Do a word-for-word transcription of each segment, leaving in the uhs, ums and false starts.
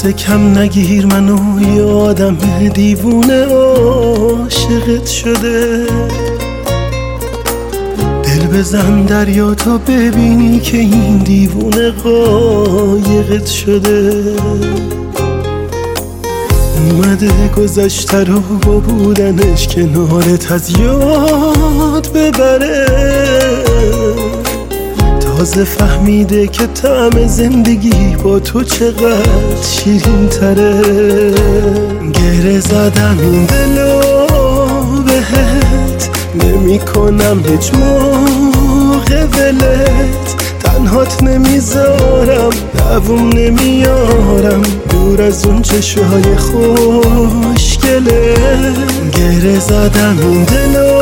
دست کم نگیر منو، یه آدم دیوونه عاشقت شده. دل بزن دریا تا ببینی که این دیوونه قایقت شده. اومده گذشته رو با بودنش کنارت از یاد ببره. تازه فهمیده که طعم زندگی با تو چقدر شیرین تره. گره زدم این دلو بهت، نمی کنم هیچ موقع ولت. تنهات نمیذارم، دووم نمیارم دور از اون چشمهای خوشگله. گره زدم این دلو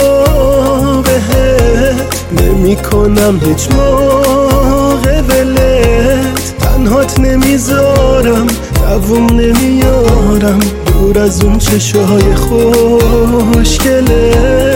بهت، نمی کنم هیچ موقع ولت. تنهات نمیذارم، دووم نمیارم دور از اون چشمهای خوشگله.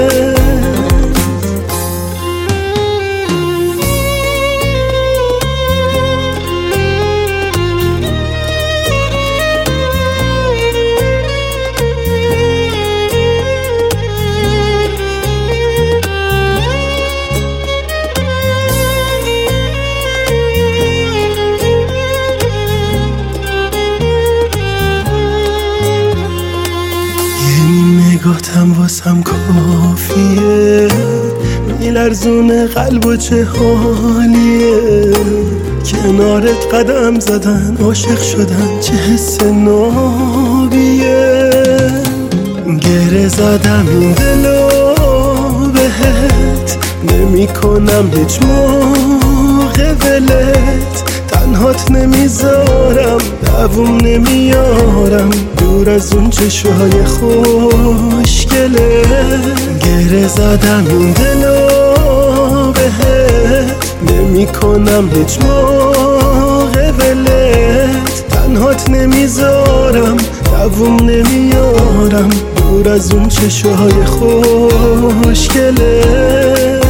نگاهتم واسم کافیه، میلرزونه قلب و چه حالیه. کنارت قدم زدن، عاشق شدن چه حس نابیه. گره زدم این دلو بهت، نمی کنم هیچ موقع ولت. تنهات نمیذارم، دووم نمیارم دور از اون چشمهای خوشگله. گره زدم این دلو بهت، نمی کنم هیچ موقع ولت. تنهات نمیذارم، دووم نمیارم دور از اون چشمهای خوشگله.